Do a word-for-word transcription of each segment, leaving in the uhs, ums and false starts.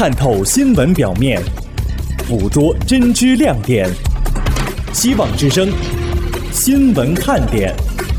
探透新闻表面，捕捉真知亮点。希望之声新闻看点。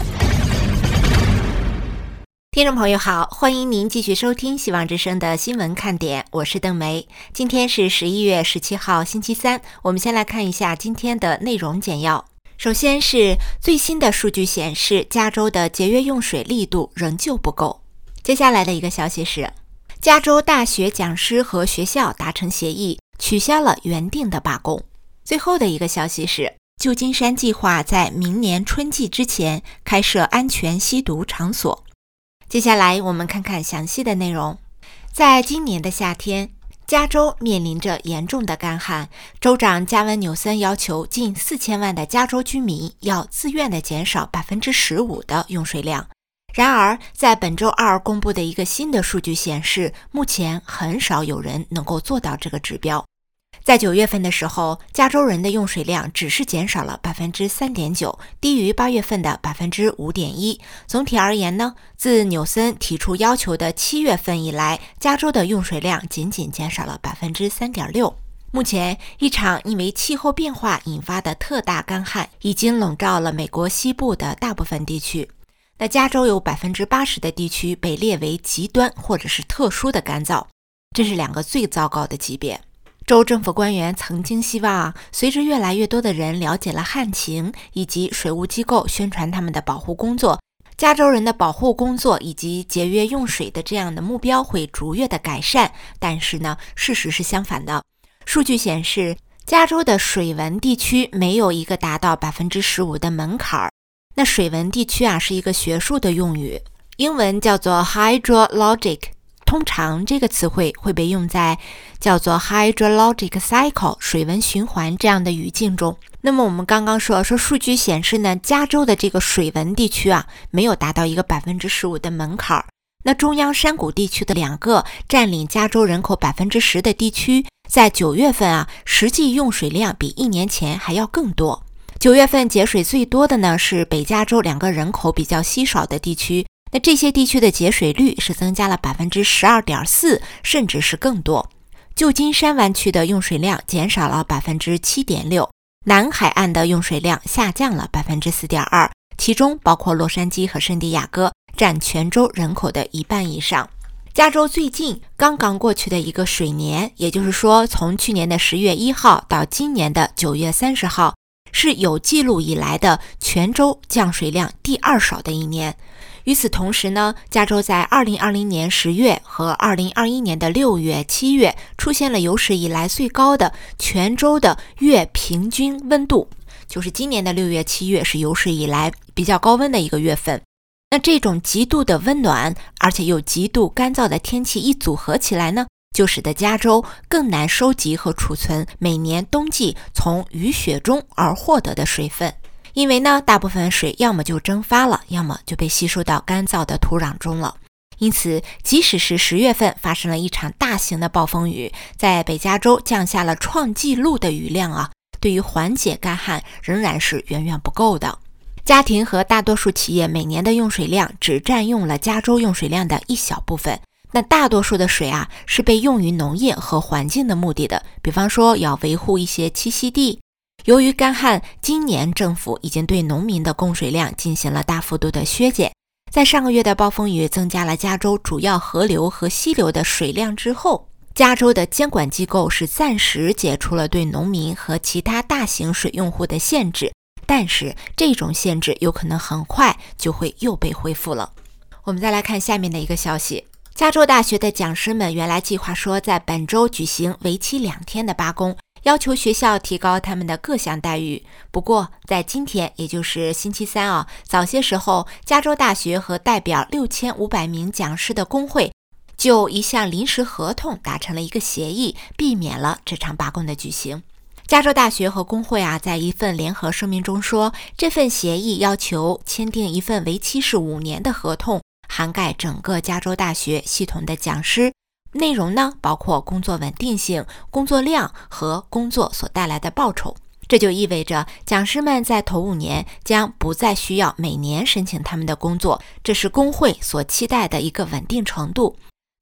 听众朋友好，欢迎您继续收听希望之声的新闻看点，我是邓梅。今天是十一月十七号星期三，我们先来看一下今天的内容简要。首先是最新的数据显示，加州的节约用水力度仍旧不够。接下来的一个消息是，加州大学讲师和学校达成协议，取消了原定的罢工。最后的一个消息是，旧金山计划在明年春季之前开设安全吸毒场所。接下来我们看看详细的内容。在今年的夏天，加州面临着严重的干旱，州长加文纽森要求近四千万的加州居民要自愿地减少 百分之十五 的用水量。然而，在本周二公布的一个新的数据显示，目前很少有人能够做到这个指标。在九月份的时候，加州人的用水量只是减少了 百分之三点九， 低于八月份的 百分之五点一。 总体而言呢，自纽森提出要求的七月份以来，加州的用水量仅仅减少了 百分之三点六。 目前，一场因为气候变化引发的特大干旱已经笼罩了美国西部的大部分地区。那加州有 百分之八十 的地区被列为极端或者是特殊的干燥，这是两个最糟糕的级别。州政府官员曾经希望啊，随着越来越多的人了解了旱情，以及水务机构宣传他们的保护工作，加州人的保护工作以及节约用水的这样的目标会逐月的改善。但是呢，事实是相反的。数据显示，加州的水文地区没有一个达到 百分之十五 的门槛。那水文地区啊，是一个学术的用语，英文叫做 hydrologic。通常这个词汇会被用在叫做 hydrologic cycle 水文循环这样的语境中。那么我们刚刚说说数据显示呢，加州的这个水文地区啊，没有达到一个 百分之十五 的门槛。那中央山谷地区的两个占领加州人口 百分之十 的地区，在九月份啊，实际用水量比一年前还要更多。九月份节水最多的呢是北加州两个人口比较稀少的地区。那这些地区的节水率是增加了 百分之十二点四， 甚至是更多。旧金山湾区的用水量减少了 百分之七点六， 南海岸的用水量下降了 百分之四点二， 其中包括洛杉矶和圣地亚哥，占全州人口的一半以上。加州最近刚刚过去的一个水年，也就是说从去年的十月一号到今年的九月三十号，是有记录以来的全州降水量第二少的一年。与此同时呢，加州在二零二零年十月和二零二一年的六月、七月出现了有史以来最高的全州的月平均温度，就是今年的六月、七月是有史以来比较高温的一个月份。那这种极度的温暖，而且又极度干燥的天气一组合起来呢，就使得加州更难收集和储存每年冬季从雨雪中而获得的水分。因为呢，大部分水要么就蒸发了，要么就被吸收到干燥的土壤中了。因此，即使是十月份发生了一场大型的暴风雨，在北加州降下了创纪录的雨量啊，对于缓解干旱仍然是远远不够的。家庭和大多数企业每年的用水量只占用了加州用水量的一小部分。那大多数的水啊，是被用于农业和环境的目的的，比方说要维护一些栖息地。由于干旱，今年政府已经对农民的供水量进行了大幅度的削减。在上个月的暴风雨增加了加州主要河流和溪流的水量之后，加州的监管机构是暂时解除了对农民和其他大型水用户的限制，但是这种限制有可能很快就会又被恢复了。我们再来看下面的一个消息。加州大学的讲师们原来计划说在本周举行为期两天的罢工，要求学校提高他们的各项待遇。不过在今天，也就是星期三啊，早些时候，加州大学和代表六千五百名讲师的工会就一项临时合同达成了一个协议，避免了这场罢工的举行。加州大学和工会啊，在一份联合声明中说，这份协议要求签订一份为期是五年的合同，涵盖整个加州大学系统的讲师。内容呢，包括工作稳定性、工作量和工作所带来的报酬。这就意味着讲师们在头五年将不再需要每年申请他们的工作，这是工会所期待的一个稳定程度。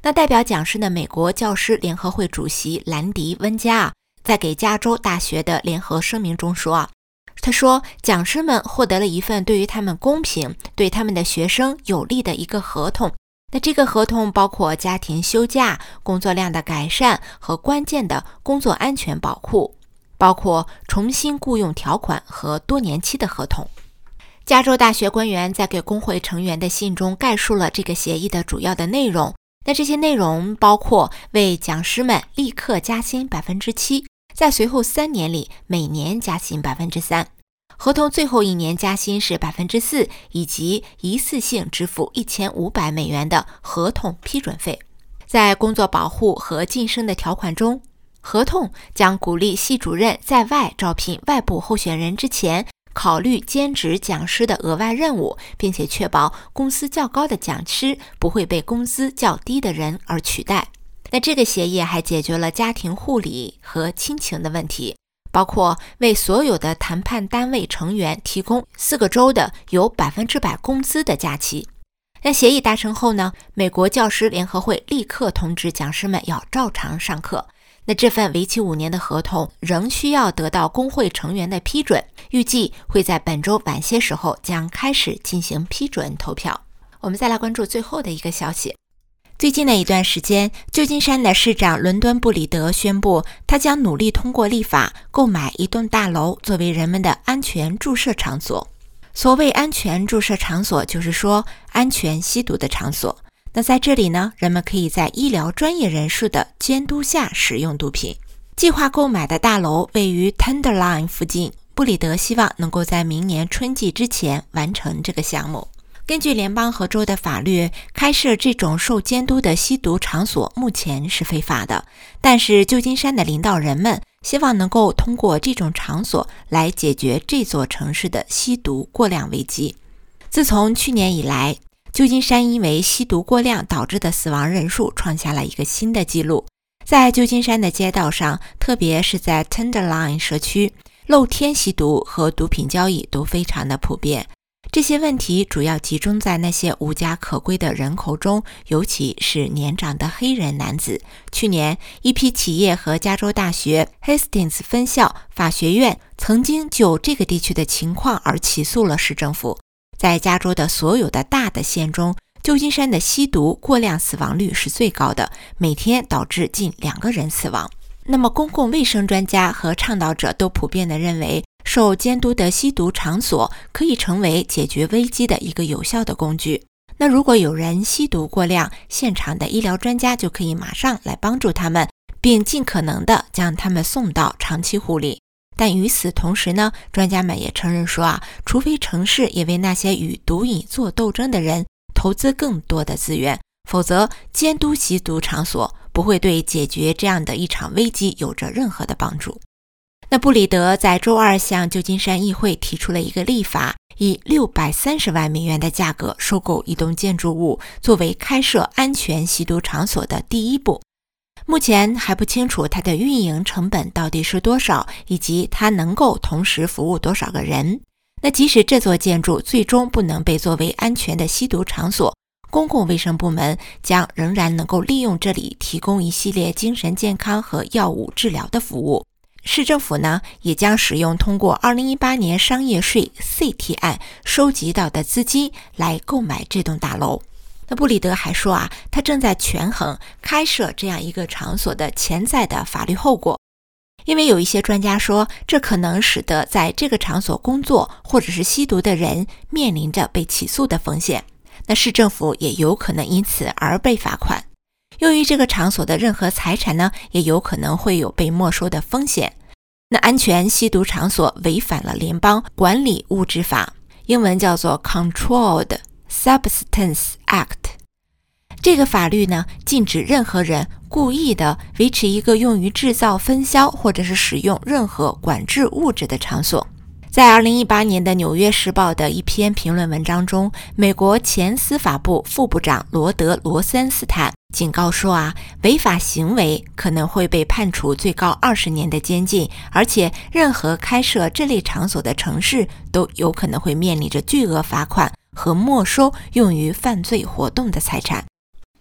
那代表讲师的美国教师联合会主席兰迪·温加啊，在给加州大学的联合声明中说啊，他说讲师们获得了一份对于他们公平、对他们的学生有利的一个合同。那这个合同包括家庭休假、工作量的改善和关键的工作安全保护，包括重新雇佣条款和多年期的合同。加州大学官员在给工会成员的信中概述了这个协议的主要的内容。那这些内容包括为讲师们立刻加薪 百分之七， 在随后三年里每年加薪 百分之三， 合同最后一年加薪是 百分之四， 以及一次性支付一千五百美元的合同批准费。在工作保护和晋升的条款中，合同将鼓励系主任在外招聘外部候选人之前考虑兼职讲师的额外任务，并且确保工资较高的讲师不会被工资较低的人而取代。那这个协议还解决了家庭护理和亲情的问题，包括为所有的谈判单位成员提供四个周的有百分之百工资的假期。那协议达成后呢，美国教师联合会立刻通知讲师们要照常上课。那这份为期五年的合同仍需要得到工会成员的批准，预计会在本周晚些时候将开始进行批准投票。我们再来关注最后的一个消息。最近的一段时间，旧金山的市长伦敦布里德宣布，他将努力通过立法购买一栋大楼作为人们的安全注射场所。所谓安全注射场所，就是说安全吸毒的场所。那在这里呢，人们可以在医疗专业人士的监督下使用毒品。计划购买的大楼位于 Tenderloin 附近，布里德希望能够在明年春季之前完成这个项目。根据联邦和州的法律，开设这种受监督的吸毒场所目前是非法的，但是旧金山的领导人们希望能够通过这种场所来解决这座城市的吸毒过量危机。自从去年以来，旧金山因为吸毒过量导致的死亡人数创下了一个新的纪录。在旧金山的街道上，特别是在 Tenderloin 社区，露天吸毒和毒品交易都非常的普遍。这些问题主要集中在那些无家可归的人口中，尤其是年长的黑人男子。去年，一批企业和加州大学 Hastings 分校法学院曾经就这个地区的情况而起诉了市政府。在加州的所有的大的县中，旧金山的吸毒过量死亡率是最高的，每天导致近两个人死亡。那么公共卫生专家和倡导者都普遍地认为，受监督的吸毒场所可以成为解决危机的一个有效的工具。那如果有人吸毒过量，现场的医疗专家就可以马上来帮助他们，并尽可能地将他们送到长期护理。但与此同时呢，专家们也承认说啊，除非城市也为那些与毒瘾做斗争的人投资更多的资源，否则监督吸毒场所不会对解决这样的一场危机有着任何的帮助。那布里德在周二向旧金山议会提出了一个立法，以六百三十万美元的价格收购一栋建筑物，作为开设安全吸毒场所的第一步。目前还不清楚它的运营成本到底是多少，以及它能够同时服务多少个人。那即使这座建筑最终不能被作为安全的吸毒场所，公共卫生部门将仍然能够利用这里提供一系列精神健康和药物治疗的服务。市政府呢，也将使用通过二零一八年商业税 C 提案收集到的资金来购买这栋大楼。那布里德还说啊，他正在权衡开设这样一个场所的潜在的法律后果，因为有一些专家说，这可能使得在这个场所工作或者是吸毒的人面临着被起诉的风险。那市政府也有可能因此而被罚款。由于这个场所的任何财产呢，也有可能会有被没收的风险。那安全吸毒场所违反了联邦管理物质法，英文叫做 Controlled Substance Act。 这个法律呢，禁止任何人故意的维持一个用于制造、分销或者是使用任何管制物质的场所。在二零一八年的《纽约时报》的一篇评论文章中，美国前司法部副部长罗德·罗森斯坦警告说啊，违法行为可能会被判处最高二十年的监禁，而且任何开设这类场所的城市都有可能会面临着巨额罚款和没收用于犯罪活动的财产。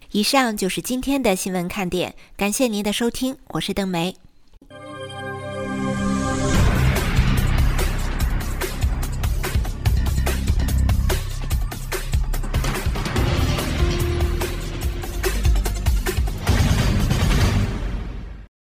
以上就是今天的新闻看点，感谢您的收听，我是邓梅。